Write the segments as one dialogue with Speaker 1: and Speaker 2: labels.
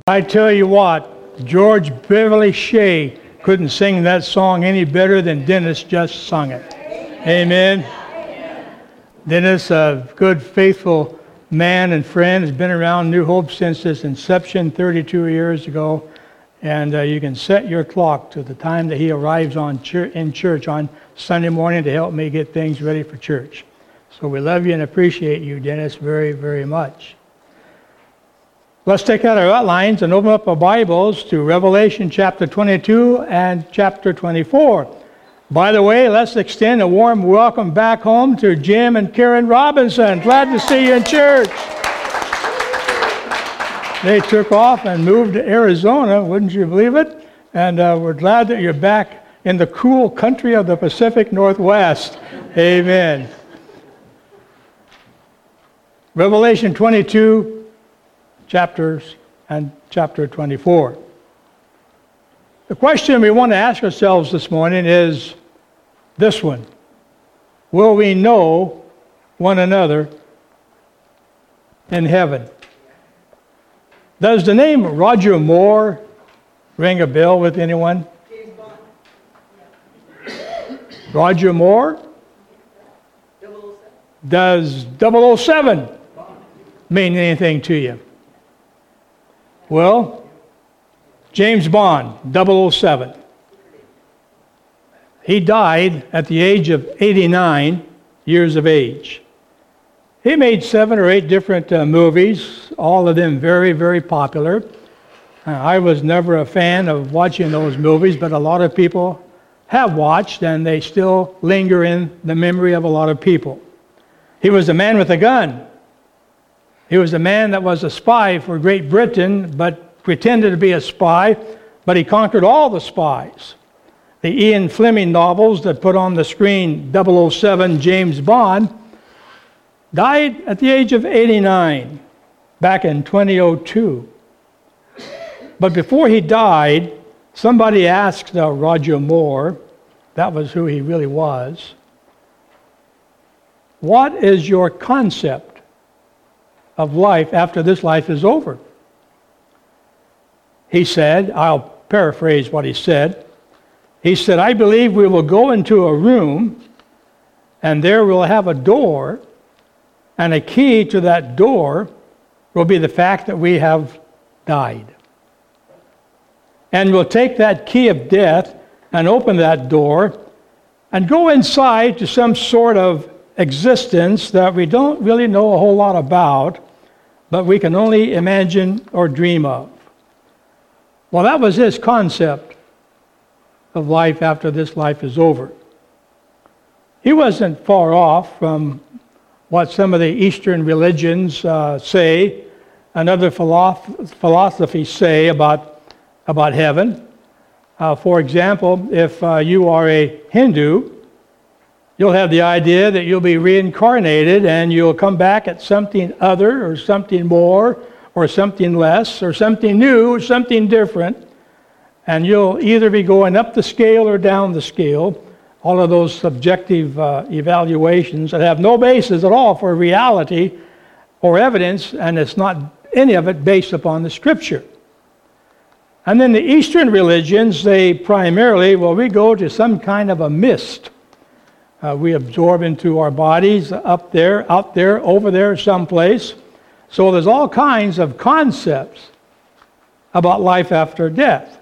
Speaker 1: I tell you what, George Beverly Shea couldn't sing that song any better than Dennis just sung it. Amen. Dennis, a good, faithful man and friend, has been around New Hope since its inception 32 years ago. And you can set your clock to the time that he arrives in church on Sunday morning to help me get things ready for church. So we love you and appreciate you, Dennis, very, very much. Let's take out our outlines and open up our Bibles to Revelation chapter 22 and chapter 24. By the way, let's extend a warm welcome back home to Jim and Karen Robinson. Glad to see you in church. They took off and moved to Arizona, wouldn't you believe it? And we're glad that you're back in the cool country of the Pacific Northwest. Amen. Revelation 22 chapters and chapter 24. The question we want to ask ourselves this morning is this one: will we know one another in heaven? Does the name Roger Moore ring a bell with anyone? Roger Moore? Does 007 mean anything to you? Well, James Bond, 007. He died at the age of 89 years of age. He made 7 or 8 different movies, all of them very, very popular. I was never a fan of watching those movies, but a lot of people have watched, and they still linger in the memory of a lot of people. He was a man with a gun. He was a man that was a spy for Great Britain, but pretended to be a spy, but he conquered all the spies. The Ian Fleming novels that put on the screen 007 James Bond died at the age of 89 back in 2002. But before he died, somebody asked Roger Moore, that was who he really was, what is your concept of life after this life is over? He said, I'll paraphrase what he said. He said, I believe we will go into a room and there we'll have a door, and a key to that door will be the fact that we have died. And we'll take that key of death and open that door and go inside to some sort of existence that we don't really know a whole lot about, but we can only imagine or dream of. Well, that was his concept of life after this life is over. He wasn't far off from what some of the Eastern religions say and other philosophies say about heaven. For example, if you are a Hindu, you'll have the idea that you'll be reincarnated and you'll come back at something other or something more or something less or something new or something different. And you'll either be going up the scale or down the scale. All of those subjective evaluations that have no basis at all for reality or evidence, and it's not any of it based upon the Scripture. And then the Eastern religions, they primarily, we go to some kind of a mist. We absorb into our bodies up there, out there, over there, someplace. So there's all kinds of concepts about life after death.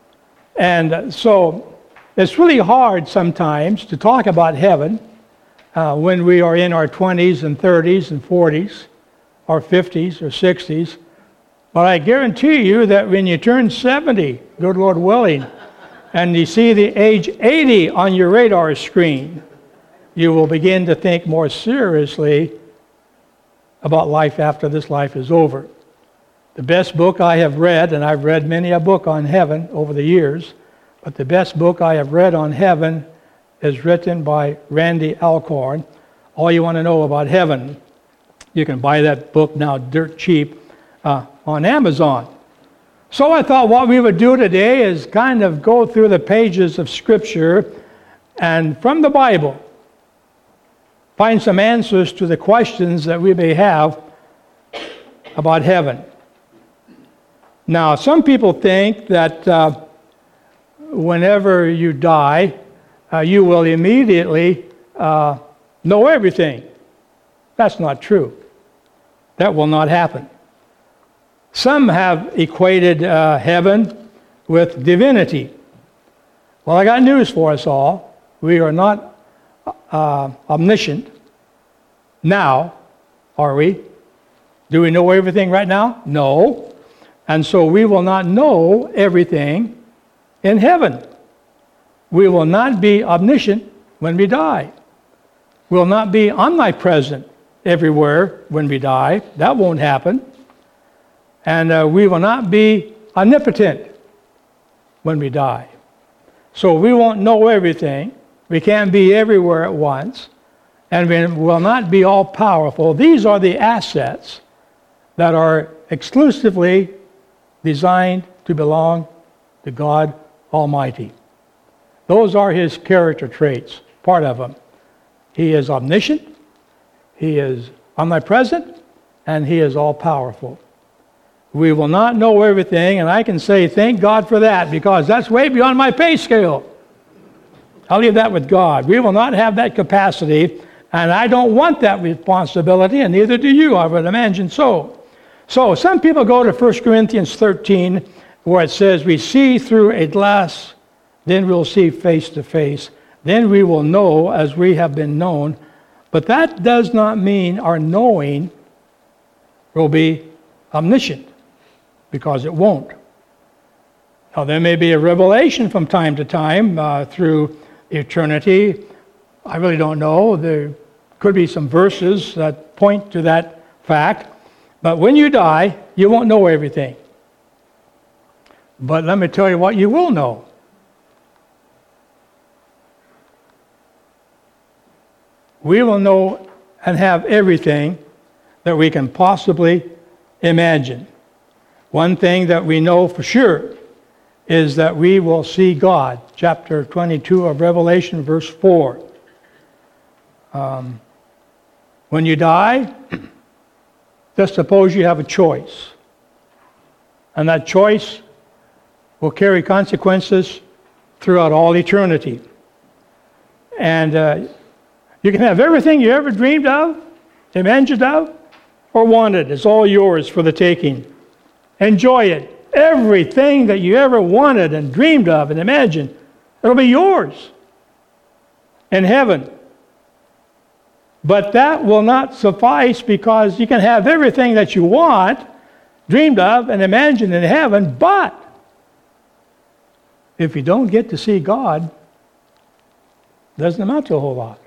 Speaker 1: And so it's really hard sometimes to talk about heaven when we are in our 20s and 30s and 40s or 50s or 60s. But I guarantee you that when you turn 70, good Lord willing, and you see the age 80 on your radar screen, you will begin to think more seriously about life after this life is over. The best book I have read, and I've read many a book on heaven over the years, but the best book I have read on heaven is written by Randy Alcorn, All You Want to Know About Heaven. You can buy that book now dirt cheap on Amazon. So I thought what we would do today is kind of go through the pages of Scripture and from the Bible find some answers to the questions that we may have about heaven. Now, some people think that whenever you die, you will immediately know everything. That's not true. That will not happen. Some have equated heaven with divinity. Well, I got news for us all. We are not omniscient now, are we? Do we know everything right now? No. And so we will not know everything in heaven. We will not be omniscient when we die. We will not be omnipresent everywhere when we die. That won't happen. And we will not be omnipotent when we die. So we won't know everything. We can't be everywhere at once. And we will not be all powerful. These are the assets that are exclusively designed to belong to God Almighty. Those are his character traits, part of them. He is omniscient, he is omnipresent, and he is all-powerful. We will not know everything, and I can say thank God for that, because that's way beyond my pay scale. I'll leave that with God. We will not have that capacity, and I don't want that responsibility, and neither do you, I would imagine so. So some people go to 1 Corinthians 13, where it says, we see through a glass, then we'll see face to face. Then we will know as we have been known. But that does not mean our knowing will be omniscient, because it won't. Now, there may be a revelation from time to time through eternity. I really don't know. There could be some verses that point to that fact. But when you die, you won't know everything. But let me tell you what you will know. We will know and have everything that we can possibly imagine. One thing that we know for sure is that we will see God. Chapter 22 of Revelation, verse 4. When you die, just suppose you have a choice. And that choice will carry consequences throughout all eternity. And you can have everything you ever dreamed of, imagined of, or wanted. It's all yours for the taking. Enjoy it. Everything that you ever wanted and dreamed of and imagined, it'll be yours in heaven. But that will not suffice, because you can have everything that you want, dreamed of, and imagined in heaven, but if you don't get to see God, it doesn't amount to a whole lot.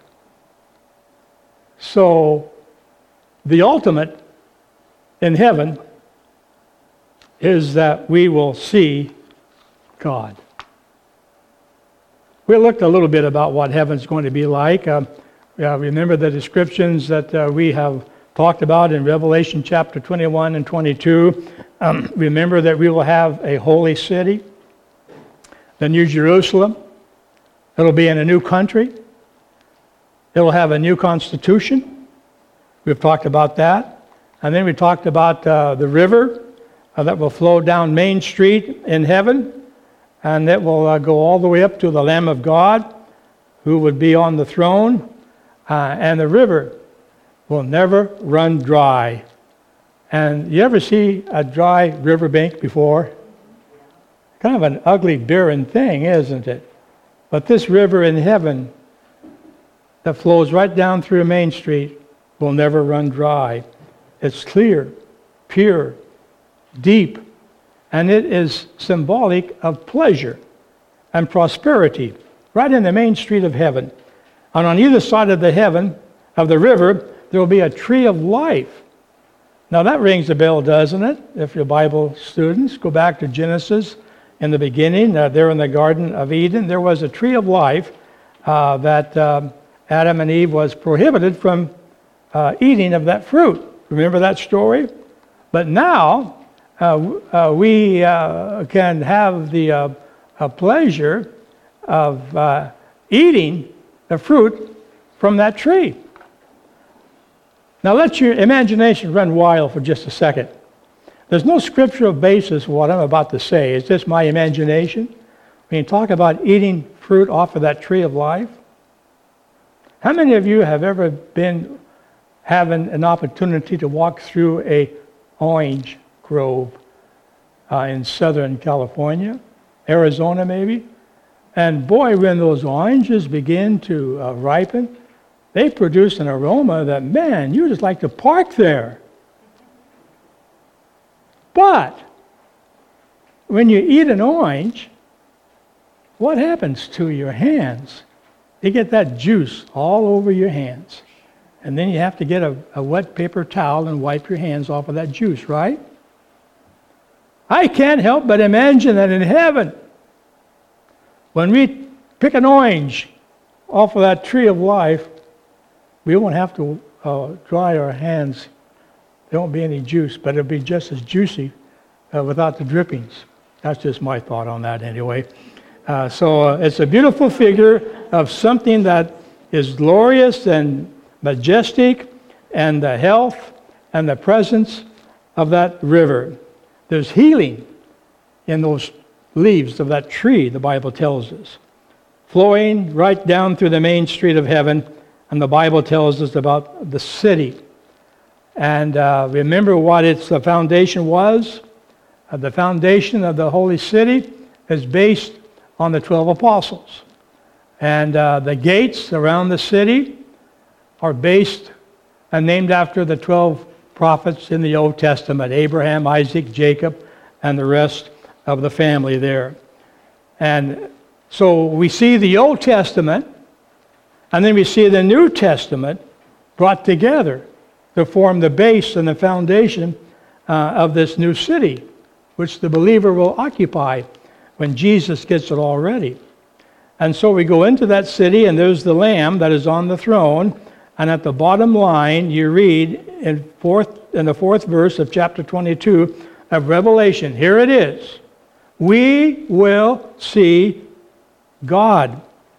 Speaker 1: So, the ultimate in heaven is that we will see God. We looked a little bit about what heaven's going to be like. Remember the descriptions that we have talked about in Revelation chapter 21 and 22. Remember that we will have a holy city, the New Jerusalem. It'll be in a new country. It will have a new constitution. We've talked about that. And then we talked about the river that will flow down Main Street in heaven. And it will go all the way up to the Lamb of God, who would be on the throne. And the river will never run dry. And you ever see a dry riverbank before? Kind of an ugly, barren thing, isn't it? But this river in heaven that flows right down through Main Street will never run dry. It's clear, pure, deep, and it is symbolic of pleasure and prosperity right in the Main Street of heaven. And on either side of the river, there will be a tree of life. Now that rings a bell, doesn't it? If you're Bible students, go back to Genesis. In the beginning, there in the Garden of Eden, there was a tree of life that Adam and Eve was prohibited from eating of that fruit. Remember that story? But now we can have the pleasure of eating the fruit from that tree. Now let your imagination run wild for just a second. There's no scriptural basis for what I'm about to say. It's just my imagination. When you talk about eating fruit off of that tree of life, how many of you have ever been having an opportunity to walk through a orange grove in Southern California, Arizona maybe? And boy, when those oranges begin to ripen, they produce an aroma that, man, you just like to park there. But when you eat an orange, what happens to your hands? You get that juice all over your hands. And then you have to get a wet paper towel and wipe your hands off of that juice, right? I can't help but imagine that in heaven, when we pick an orange off of that tree of life, we won't have to dry our hands. There won't be any juice, but it'll be just as juicy without the drippings. That's just my thought on that anyway. So it's a beautiful figure of something that is glorious and majestic, and the health and the presence of that river. There's healing in those leaves of that tree, the Bible tells us, flowing right down through the main street of heaven. And the Bible tells us about the city. And remember what its foundation was? The foundation of the holy city is based on the 12 apostles. And the gates around the city are based and named after the 12 prophets in the Old Testament, Abraham, Isaac, Jacob, and the rest of the family there. And so we see the Old Testament, and then we see the New Testament brought together to form the base and the foundation of this new city, which the believer will occupy when Jesus gets it all ready. And so we go into that city, and there's the Lamb that is on the throne. And at the bottom line, you read in the fourth verse of chapter 22 of Revelation, here it is: we will see God,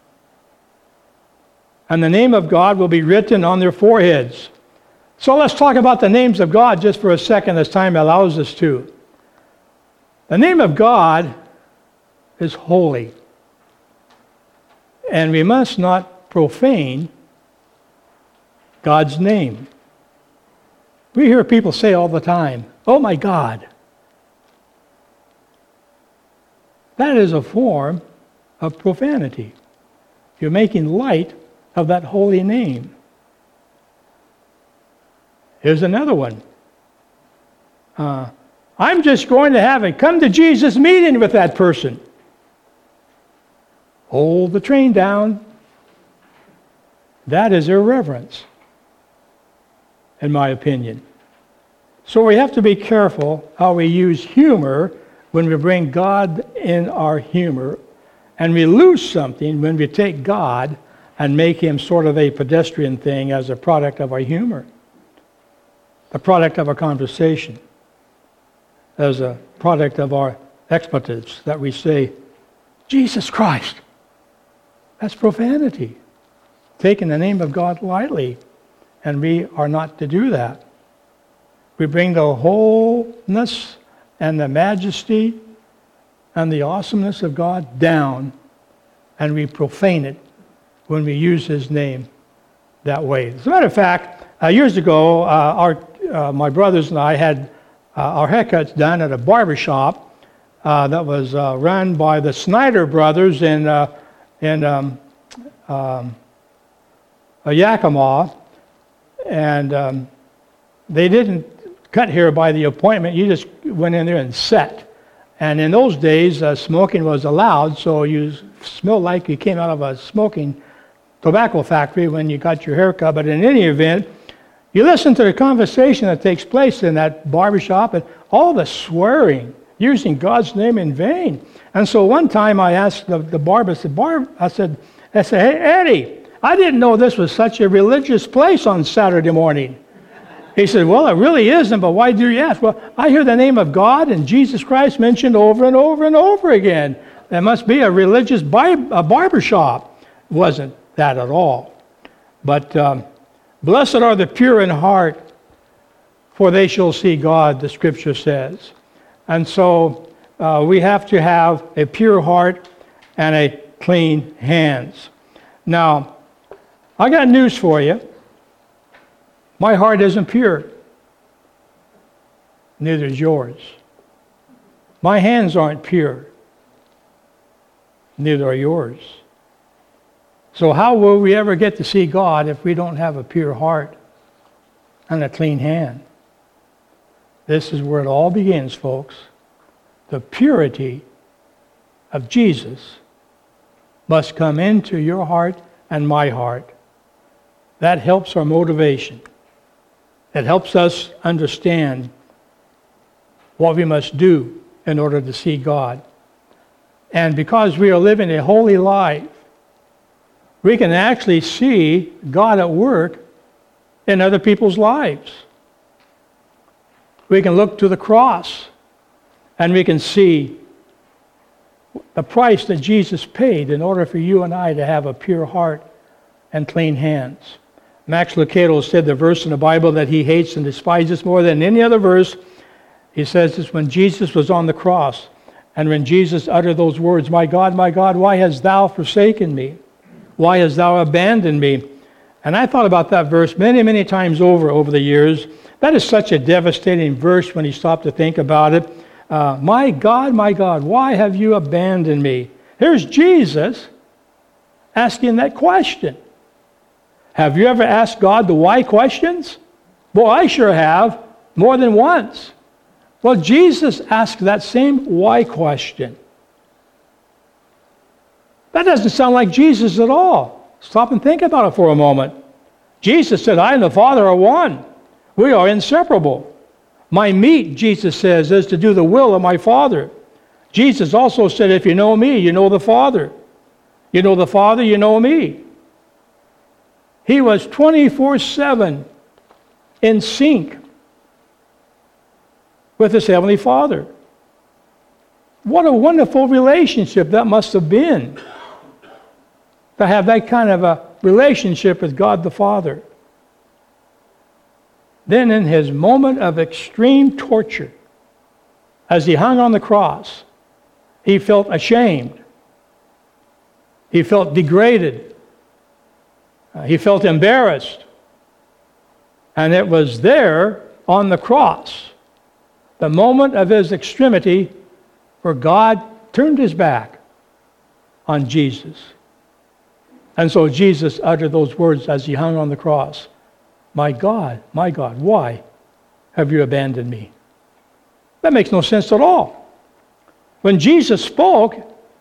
Speaker 1: and the name of God will be written on their foreheads. So let's talk about the names of God just for a second, as time allows us to. The name of God is holy, and we must not profane God's name. We hear people say all the time, "Oh my God." That is a form of profanity. You're making light of that holy name. Here's another one. I'm just going to have a come to Jesus meeting with that person. Hold the train down. That is irreverence, in my opinion. So we have to be careful how we use humor when we bring God in our humor, and we lose something when we take God and make him sort of a pedestrian thing as a product of our humor, a product of our conversation, as a product of our expletives that we say, Jesus Christ. That's profanity, taking the name of God lightly, and we are not to do that. We bring the wholeness and the majesty and the awesomeness of God down, and we profane it when we use his name that way. As a matter of fact, years ago, my brothers and I had our haircuts done at a barber shop that was run by the Snyder brothers in Yakima, and they didn't cut hair by the appointment. You just went in there and set. And in those days, smoking was allowed, so you smelled like you came out of a smoking tobacco factory when you got your haircut. But in any event, you listen to the conversation that takes place in that barbershop and all the swearing, using God's name in vain. And so one time I asked the barber, I said, "Hey, Eddie, I didn't know this was such a religious place on Saturday morning." He said, "Well, it really isn't, but why do you ask?" "Well, I hear the name of God and Jesus Christ mentioned over and over and over again. There must be a religious barber shop." It wasn't that at all. But blessed are the pure in heart, for they shall see God, the Scripture says. And so we have to have a pure heart and a clean hands. Now, I got news for you. My heart isn't pure. Neither is yours. My hands aren't pure. Neither are yours. So how will we ever get to see God if we don't have a pure heart and a clean hand? This is where it all begins, folks. The purity of Jesus must come into your heart and my heart. That helps our motivation. It helps us understand what we must do in order to see God. And because we are living a holy life, we can actually see God at work in other people's lives. We can look to the cross and we can see the price that Jesus paid in order for you and I to have a pure heart and clean hands. Max Lucado said the verse in the Bible that he hates and despises more than any other verse. He says this: when Jesus was on the cross and when Jesus uttered those words, my God, why hast thou forsaken me? Why hast thou abandoned me? And I thought about that verse many, many times over the years. That is such a devastating verse when you stop to think about it. My God, why have you abandoned me? Here's Jesus asking that question. Have you ever asked God the why questions? Well, I sure have, more than once. Well, Jesus asked that same why question. That doesn't sound like Jesus at all. Stop and think about it for a moment. Jesus said, I and the Father are one. We are inseparable. My meat, Jesus says, is to do the will of my Father. Jesus also said, if you know me, you know the Father. You know the Father, you know me. He was 24/7 in sync with his Heavenly Father. What a wonderful relationship that must have been, to have that kind of a relationship with God the Father. Then in his moment of extreme torture, as he hung on the cross, he felt ashamed. He felt degraded. He felt embarrassed. And it was there on the cross, the moment of his extremity, where God turned his back on Jesus. And so Jesus uttered those words as he hung on the cross. My God, why have you abandoned me? That makes no sense at all. When Jesus spoke,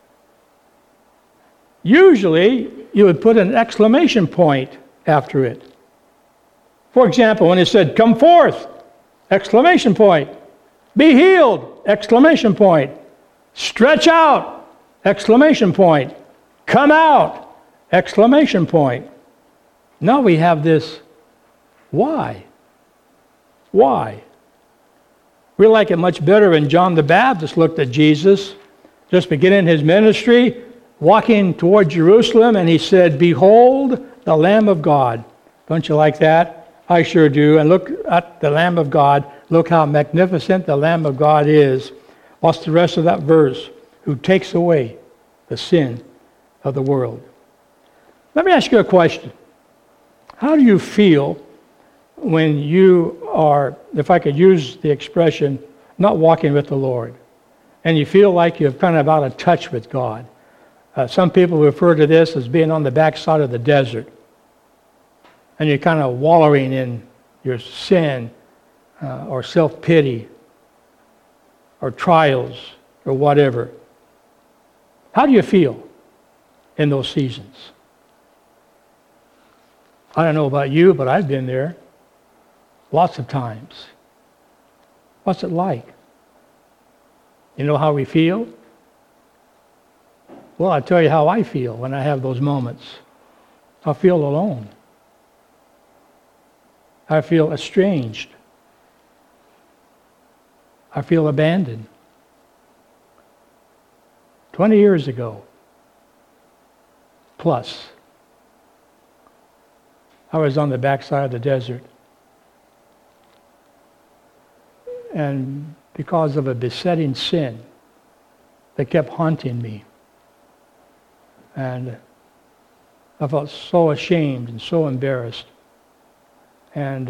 Speaker 1: usually you would put an exclamation point after it. For example, when he said, come forth, exclamation point. Be healed, exclamation point. Stretch out, exclamation point. Come out, exclamation point. Now we have this why. Why? We like it much better when John the Baptist looked at Jesus, just beginning his ministry, walking toward Jerusalem, and he said, behold, the Lamb of God. Don't you like that? I sure do. And look at the Lamb of God. Look how magnificent the Lamb of God is. What's the rest of that verse? Who takes away the sin of the world. Let me ask you a question. How do you feel when you are, if I could use the expression, not walking with the Lord, and you feel like you're kind of out of touch with God? Some people refer to this as being on the backside of the desert, and you're kind of wallowing in your sin or self-pity or trials or whatever. How do you feel in those seasons? I don't know about you, but I've been there lots of times. What's it like? You know how we feel? Well, I'll tell you how I feel when I have those moments. I feel alone. I feel estranged. I feel abandoned. 20 years ago, plus, I was on the backside of the desert. and because of a besetting sin that kept haunting me. And I felt so ashamed and so embarrassed. And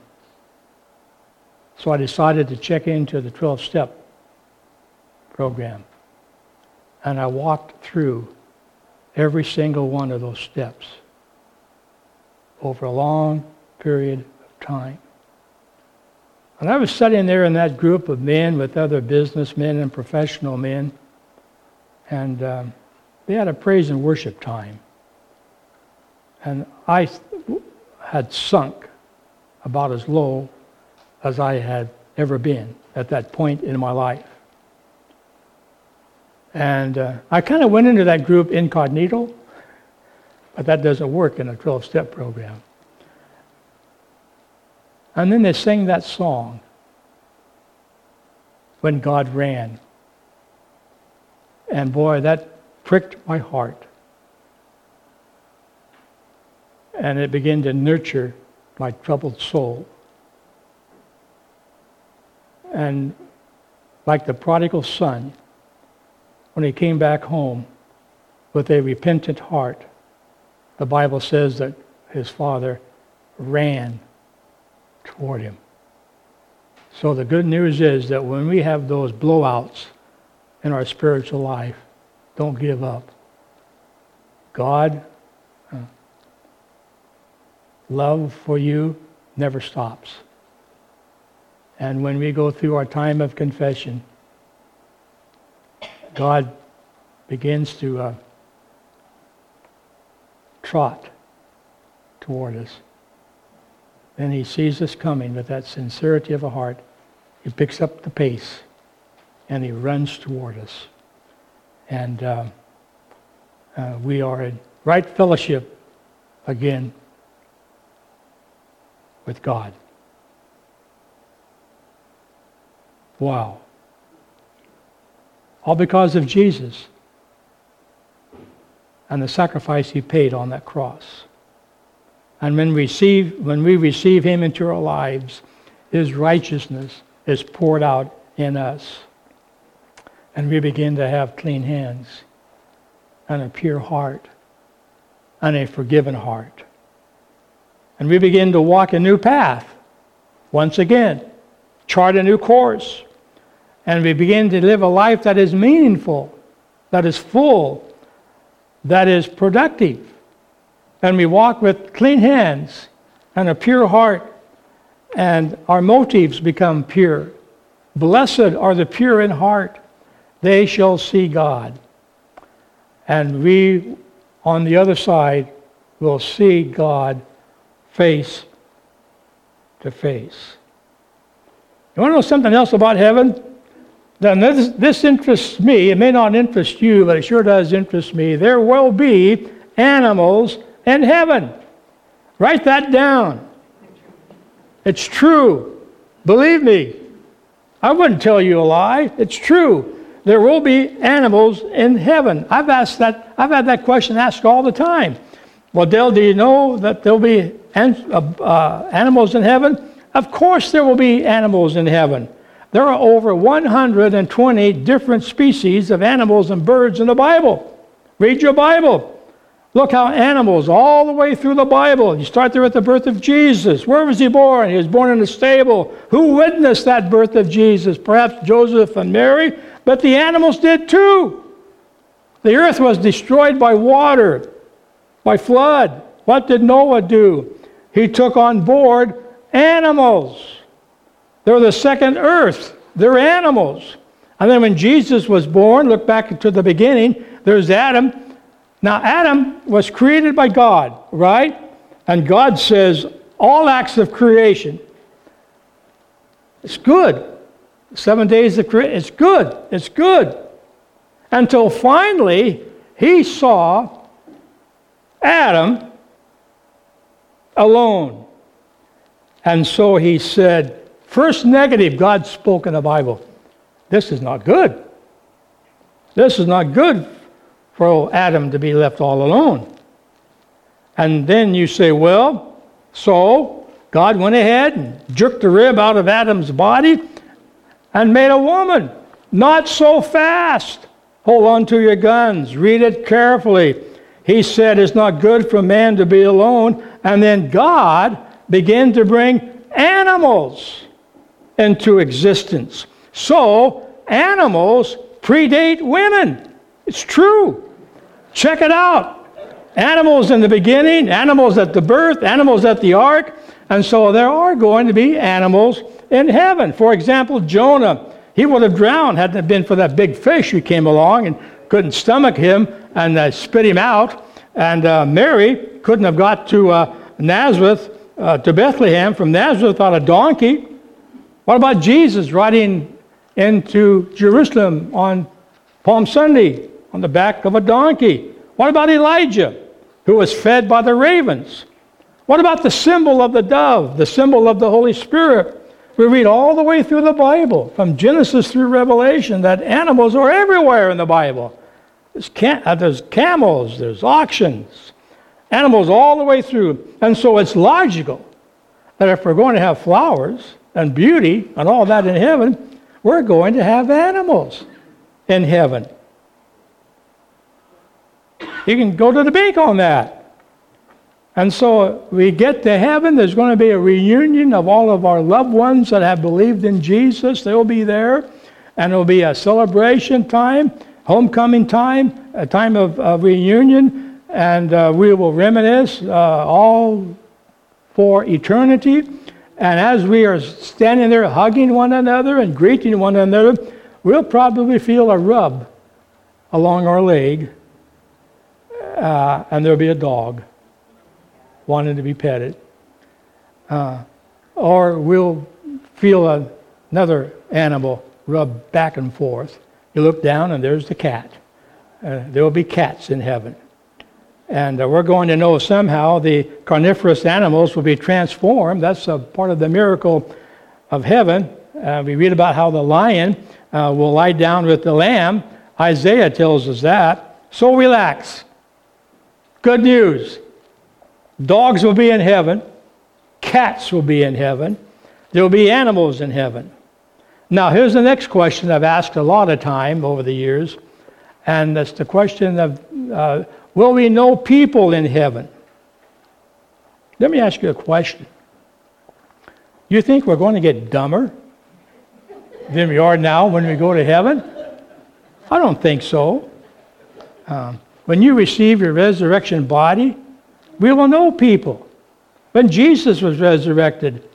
Speaker 1: so I decided to check into the 12-step program. And I walked through every single one of those steps over a long period of time. And I was sitting there in that group of men with other businessmen and professional men, and they had a praise and worship time. And I had sunk about as low as I had ever been at that point in my life. And I kind of went into that group incognito, but that doesn't work in a 12-step program. And then they sang that song, When God Ran. And boy, that pricked my heart. And it began to nurture my troubled soul. And like the prodigal son, when he came back home with a repentant heart, the Bible says that his father ran toward him. So the good news is that when we have those blowouts in our spiritual life, don't give up. God, love for you never stops. And when we go through our time of confession, God begins to trot toward us. Then he sees us coming with that sincerity of a heart. He picks up the pace and he runs toward us. And we are in right fellowship again with God. Wow. All because of Jesus and the sacrifice he paid on that cross. And when we receive him into our lives, his righteousness is poured out in us. And we begin to have clean hands and a pure heart and a forgiven heart. And we begin to walk a new path once again, chart a new course. And we begin to live a life that is meaningful, that is full, that is productive. And we walk with clean hands and a pure heart, and our motives become pure. Blessed are the pure in heart, they shall see God. And we, on the other side, will see God face to face. You want to know something else about heaven? Then this interests me. It may not interest you, but it sure does interest me. There will be animals in heaven. Write that down. It's true. Believe me. I wouldn't tell you a lie. It's true. There will be animals in heaven. I've had that question asked all the time. Well, Dale, do you know that there'll be animals in heaven? Of course there will be animals in heaven. There are over 120 different species of animals and birds in the Bible. Read your Bible. Look how animals all the way through the Bible. You start there at the birth of Jesus. Where was he born? He was born in a stable. Who witnessed that birth of Jesus? Perhaps Joseph and Mary, but the animals did too. The earth was destroyed by water, by flood. What did Noah do? He took on board animals. They're the second earth. They're animals. And then when Jesus was born, look back to the beginning, there's Adam. Now Adam was created by God, right? And God says all acts of creation, it's good. 7 days of creation, it's good. It's good. Until finally, he saw Adam alone. And so he said, first negative God spoke in the Bible. This is not good. This is not good for old Adam to be left all alone. And then you say, well, so God went ahead and jerked the rib out of Adam's body and made a woman. Not so fast. Hold on to your guns. Read it carefully. He said it's not good for man to be alone. And then God began to bring animals into existence. So animals predate women. It's true. Check it out. Animals in the beginning, animals at the birth, animals at the ark. And so there are going to be animals in heaven. For example, Jonah, he would have drowned hadn't it been for that big fish who came along and couldn't stomach him and spit him out. And Mary couldn't have got to Nazareth, to Bethlehem from Nazareth on a donkey. What about Jesus riding into Jerusalem on Palm Sunday on the back of a donkey? What about Elijah, who was fed by the ravens? What about the symbol of the dove, the symbol of the Holy Spirit? We read all the way through the Bible, from Genesis through Revelation, that animals are everywhere in the Bible. There's camels, there's auctions, animals all the way through. And so it's logical that if we're going to have flowers and beauty and all that in heaven, we're going to have animals in heaven. You can go to the bank on that. And so we get to heaven, there's going to be a reunion of all of our loved ones that have believed in Jesus. They'll be there, and it'll be a celebration time, homecoming time, a time of reunion, and we will reminisce all for eternity. And as we are standing there hugging one another and greeting one another, we'll probably feel a rub along our leg, and there'll be a dog wanting to be petted. Or we'll feel another animal rub back and forth. You look down and there's the cat. There will be cats in heaven. And we're going to know somehow the carnivorous animals will be transformed. That's a part of the miracle of heaven. We read about how the lion will lie down with the lamb. Isaiah tells us that. So relax. Good news. Dogs will be in heaven. Cats will be in heaven. There will be animals in heaven. Now, here's the next question I've asked a lot of time over the years, and that's the question of, will we know people in heaven? Let me ask you a question. You think we're going to get dumber than we are now when we go to heaven? I don't think so. When you receive your resurrection body, we will know people. When Jesus was resurrected,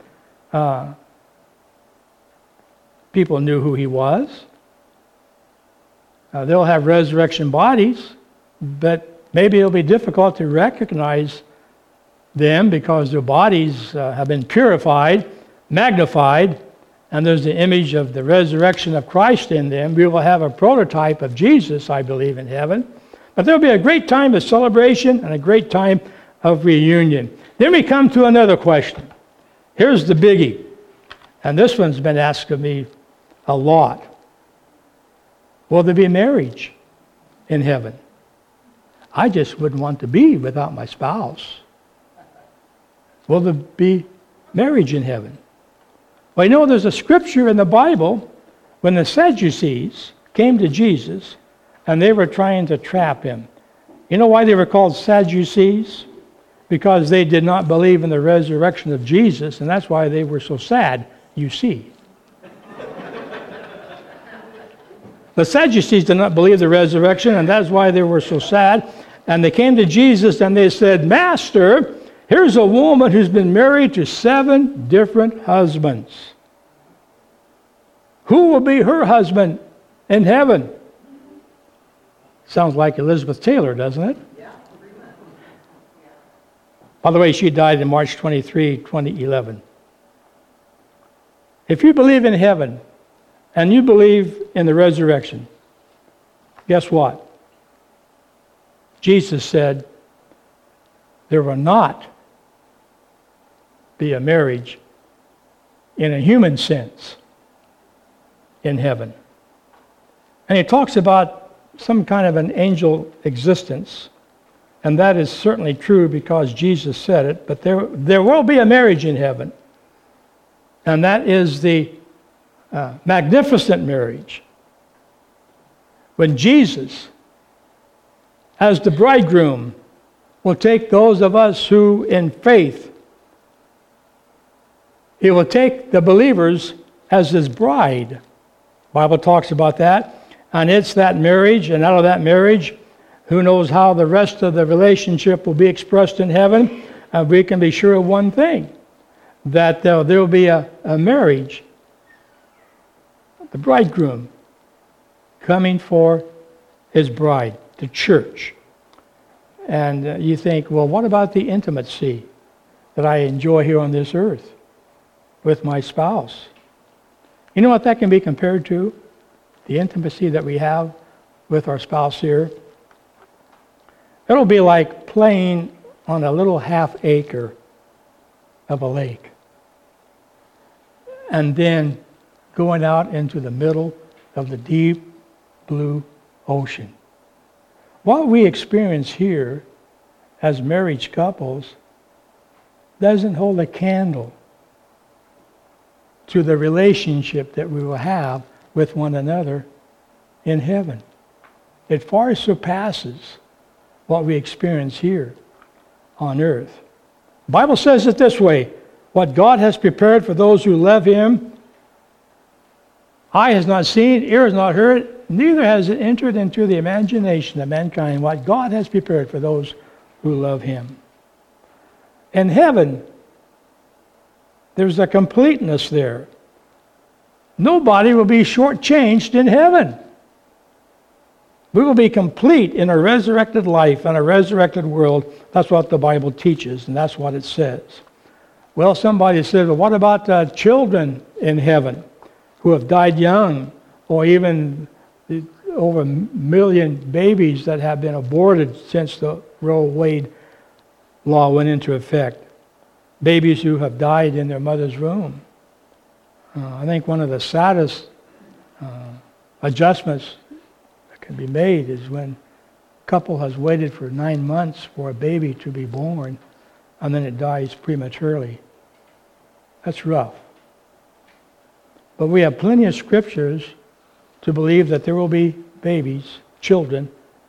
Speaker 1: people knew who he was. They'll have resurrection bodies, but maybe it'll be difficult to recognize them because their bodies have been purified, magnified, and there's the image of the resurrection of Christ in them. We will have a prototype of Jesus, I believe, in heaven. But there'll be a great time of celebration and a great time of reunion. Then we come to another question. Here's the biggie, and this one's been asked of me a lot. Will there be marriage in heaven? I just wouldn't want to be without my spouse. Will there be marriage in heaven? Well, you know, there's a scripture in the Bible when the Sadducees came to Jesus and they were trying to trap him. You know why they were called Sadducees? Because they did not believe in the resurrection of Jesus, and that's why they were so sad, you see. The Sadducees did not believe the resurrection, and that's why they were so sad. And they came to Jesus and they said, Master, here's a woman who's been married to 7 different husbands. Who will be her husband in heaven? Sounds like Elizabeth Taylor, doesn't it? By the way, she died on March 23, 2011. If you believe in heaven and you believe in the resurrection, guess what? Jesus said there will not be a marriage in a human sense in heaven. And he talks about some kind of an angel existence. And that is certainly true because Jesus said it, but there will be a marriage in heaven. And that is the magnificent marriage. When Jesus, as the bridegroom, will take those of us who in faith, he will take the believers as his bride. The Bible talks about that. And it's that marriage, and out of that marriage, who knows how the rest of the relationship will be expressed in heaven. We can be sure of one thing, that there will be a marriage, the bridegroom coming for his bride, the church. And you think, well, what about the intimacy that I enjoy here on this earth with my spouse? You know what that can be compared to? The intimacy that we have with our spouse here. It'll be like playing on a little half acre of a lake and then going out into the middle of the deep blue ocean. What we experience here as married couples doesn't hold a candle to the relationship that we will have with one another in heaven. It far surpasses what we experience here on earth. The Bible says it this way: what God has prepared for those who love him, eye has not seen, ear has not heard, neither has it entered into the imagination of mankind what God has prepared for those who love him. In heaven, there's a completeness there. Nobody will be shortchanged in heaven. We will be complete in a resurrected life and a resurrected world. That's what the Bible teaches, and that's what it says. Well, somebody said, well, what about children in heaven who have died young, or even over 1 million babies that have been aborted since the Roe Wade law went into effect? Babies who have died in their mother's womb. I think one of the saddest adjustments that can be made is when a couple has waited for 9 months for a baby to be born, and then it dies prematurely. That's rough. But we have plenty of scriptures to believe that there will be babies, children,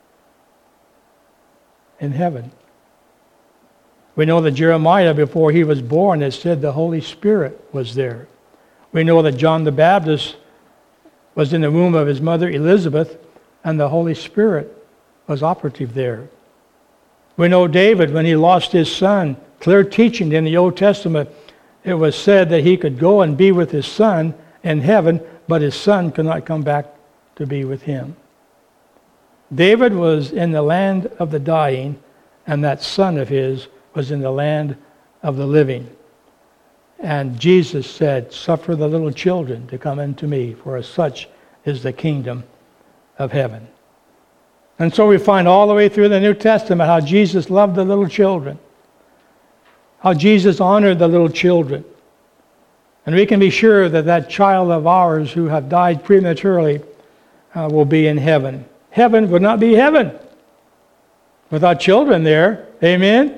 Speaker 1: in heaven. We know that Jeremiah, before he was born, had said the Holy Spirit was there. We know that John the Baptist was in the womb of his mother Elizabeth, and the Holy Spirit was operative there. We know David, when he lost his son, clear teaching in the Old Testament, it was said that he could go and be with his son in heaven, but his son could not come back to be with him. David was in the land of the dying, and that son of his was in the land of the living. And Jesus said, "Suffer the little children to come unto me, for as such is the kingdom of heaven." And so we find all the way through the New Testament how Jesus loved the little children, how Jesus honored the little children. And we can be sure that that child of ours who have died prematurely will be in heaven. Heaven would not be heaven without children there. Amen?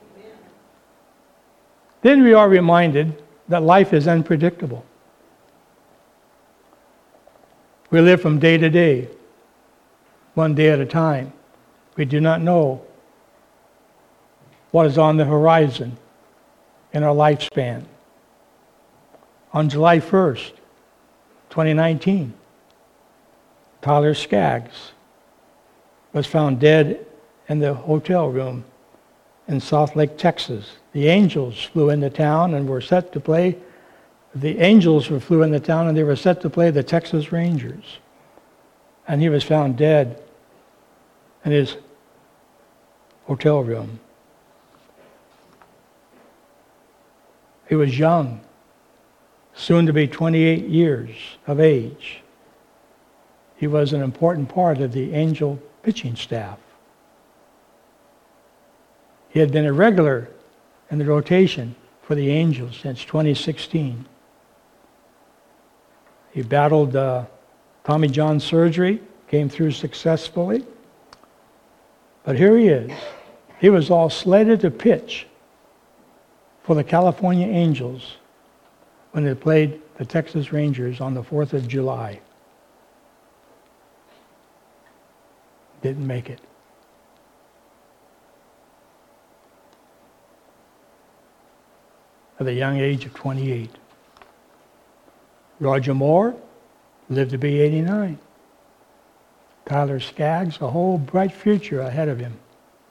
Speaker 1: Then we are reminded that life is unpredictable. We live from day to day, one day at a time. We do not know what is on the horizon in our lifespan. On July 1st, 2019, Tyler Skaggs was found dead in the hotel room in Southlake, Texas. The Angels flew into town and were set to play. The Angels flew into town and they were set to play the Texas Rangers. And he was found dead in his hotel room. He was young, soon to be 28 years of age. He was an important part of the Angel pitching staff. He had been a regular in the rotation for the Angels since 2016. He battled Tommy John surgery, came through successfully. But here he is. He was all slated to pitch for the California Angels when they played the Texas Rangers on the 4th of July. Didn't make it. At the young age of 28. Roger Moore lived to be 89. Tyler Skaggs, a whole bright future ahead of him.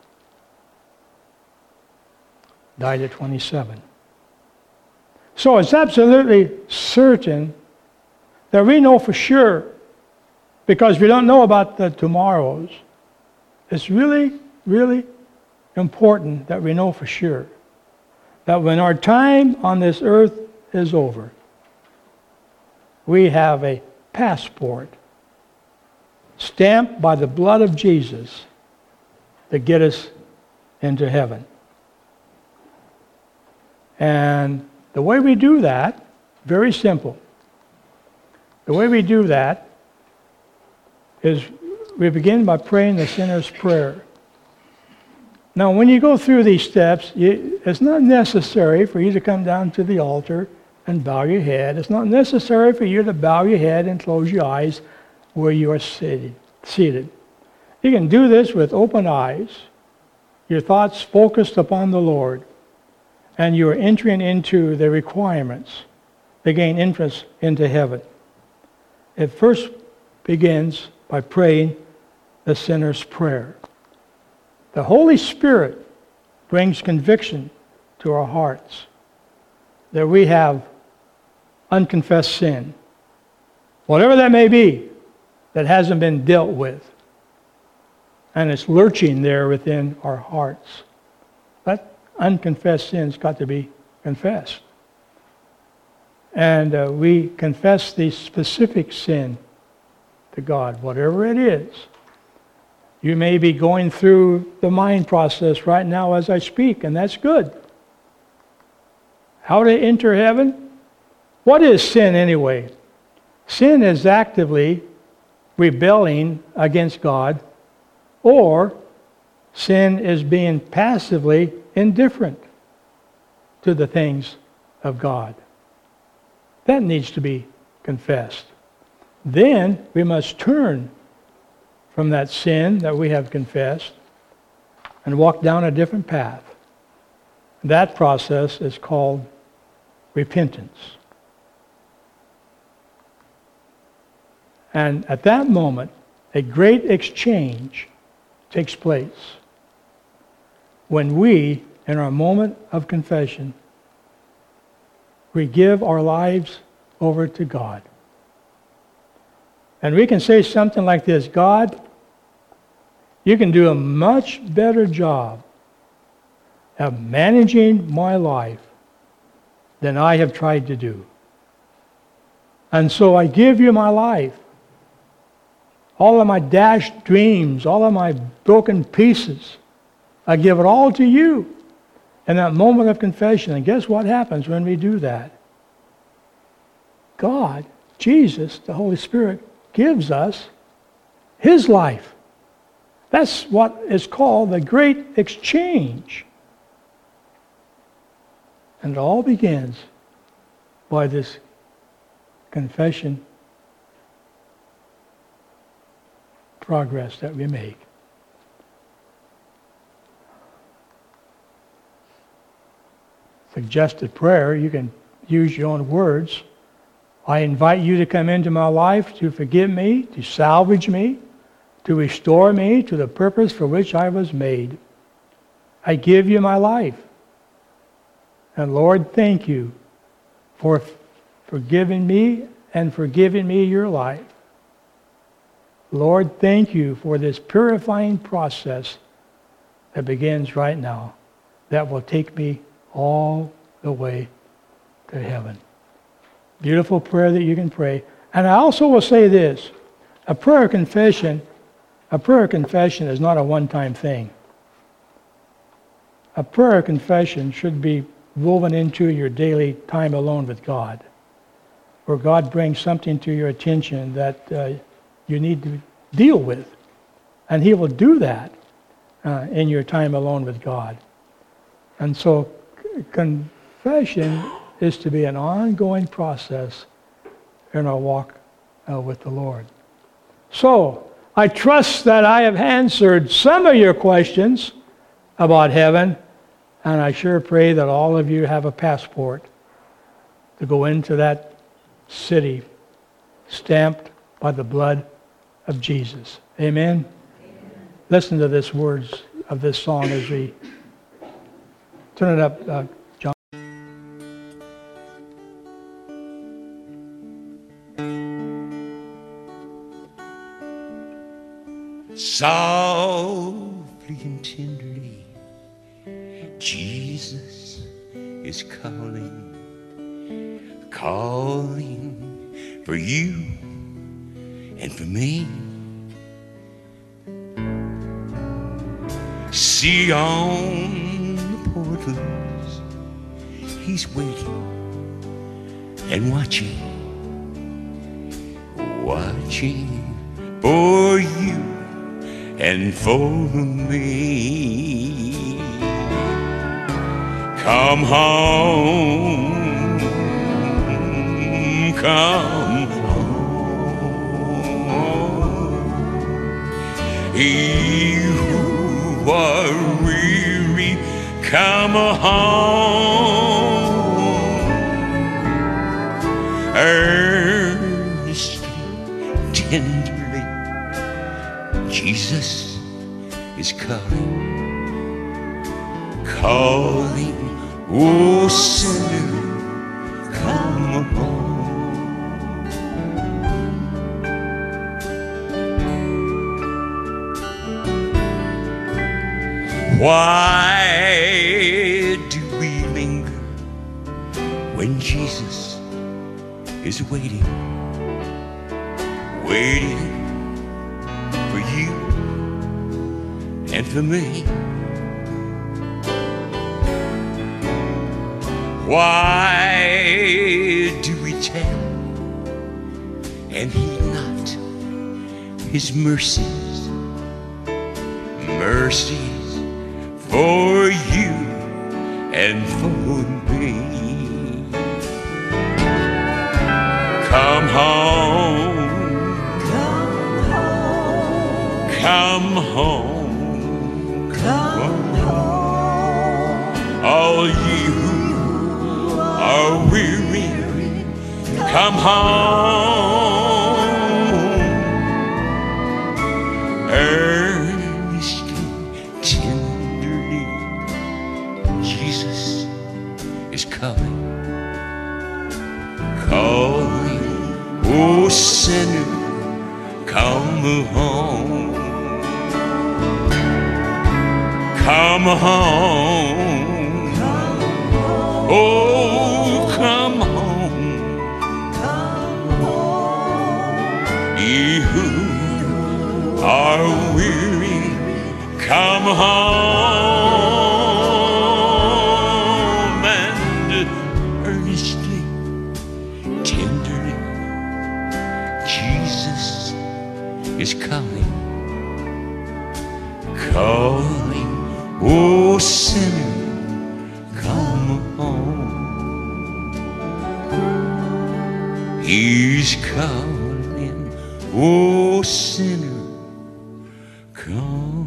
Speaker 1: Died at 27. So it's absolutely certain that we know for sure, because we don't know about the tomorrows. It's really, really important that we know for sure that when our time on this earth is over, we have a passport stamped by the blood of Jesus to get us into heaven. And the way we do that, very simple. The way we do that is we begin by praying the sinner's prayer. Now, when you go through these steps, it's not necessary for you to come down to the altar and bow your head. It's not necessary for you to bow your head and close your eyes where you are seated. You can do this with open eyes, your thoughts focused upon the Lord, and you are entering into the requirements to gain entrance into heaven. It first begins by praying the sinner's prayer. The Holy Spirit brings conviction to our hearts that we have unconfessed sin, whatever that may be, that hasn't been dealt with, and it's lurching there within our hearts. That unconfessed sin's got to be confessed. And we confess the specific sin to God, whatever it is. You may be going through the mind process right now as I speak, and that's good. How to enter heaven? What is sin anyway? Sin is actively rebelling against God, or sin is being passively indifferent to the things of God. That needs to be confessed. Then we must turn from that sin that we have confessed and walk down a different path. That process is called repentance. And at that moment, a great exchange takes place when we, in our moment of confession, we give our lives over to God. And we can say something like this: God, you can do a much better job of managing my life than I have tried to do. And so I give you my life. All of my dashed dreams, all of my broken pieces, I give it all to you in that moment of confession. And guess what happens when we do that? God, Jesus, the Holy Spirit, gives us His life. That's what is called the great exchange. And it all begins by this confession progress that we make. Suggested prayer, you can use your own words. I invite you to come into my life to forgive me, to salvage me, to restore me to the purpose for which I was made. I give you my life. And Lord, thank you for forgiving me and for giving me your life. Lord, thank you for this purifying process that begins right now, that will take me all the way to heaven. Beautiful prayer that you can pray. And I also will say this: a prayer of confession is not a one-time thing. A prayer of confession should be woven into your daily time alone with God, where God brings something to your attention that you need to deal with. And He will do that in your time alone with God. And so confession is to be an ongoing process in our walk with the Lord. So, I trust that I have answered some of your questions about heaven, and I sure pray that all of you have a passport to go into that city stamped by the blood of Jesus. Amen? Listen to these words of this song as we turn it up, John.
Speaker 2: Softly and tenderly, Jesus is calling, calling for you and for me. See on the portals, he's waiting and watching, watching for you and for me. Come home, come home. Ye who are weary, come home. Earnestly, tenderly, Jesus is calling, calling, oh sinner, come home. Why do we linger when Jesus is waiting, waiting for you and for me? Why do we tell and heed not his mercies, mercies for you and for me? Come home, come home, come home. All ye who are weary, come home. Earnestly, tenderly, Jesus is calling, calling, oh sinner, come home. Come home, oh come home, ye who are weary, come home. And earnestly, tenderly, Jesus is calling, calling, oh sinner, come home. He's calling, oh sinner, come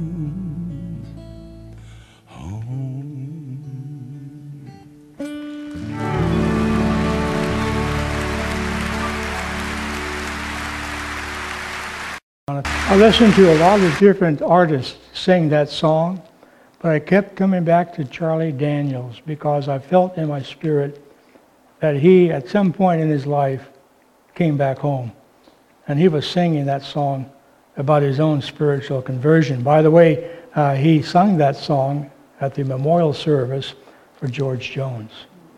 Speaker 2: home.
Speaker 1: I listened to a lot of different artists sing that song, but I kept coming back to Charlie Daniels because I felt in my spirit that he, at some point in his life, came back home. And he was singing that song about his own spiritual conversion. By the way, he sung that song at the memorial service for George Jones.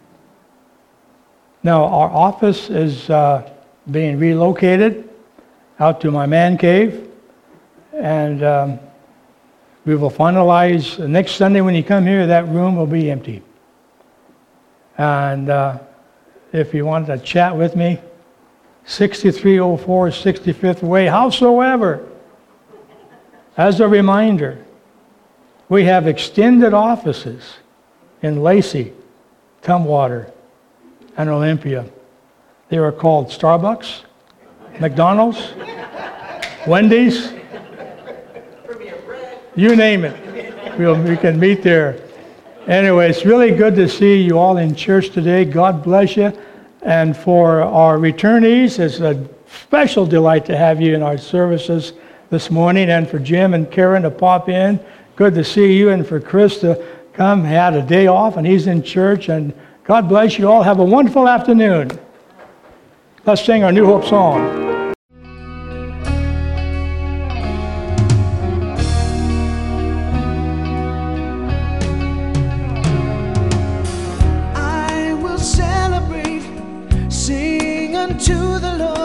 Speaker 1: Now, our office is being relocated out to my man cave, and we will finalize next Sunday when you come here. That room will be empty. And if you want to chat with me, 6304 65th Way. Howsoever, as a reminder, we have extended offices in Lacey, Tumwater, and Olympia. They were called Starbucks, McDonald's, Wendy's, you name it. We can meet there. Anyway, it's really good to see you all in church today. God bless you. And for our returnees, it's a special delight to have you in our services this morning. And for Jim and Karen to pop in, good to see you. And for Chris to come, he had a day off and he's in church. And God bless you all. Have a wonderful afternoon. Let's sing our New Hope song.
Speaker 3: To the Lord.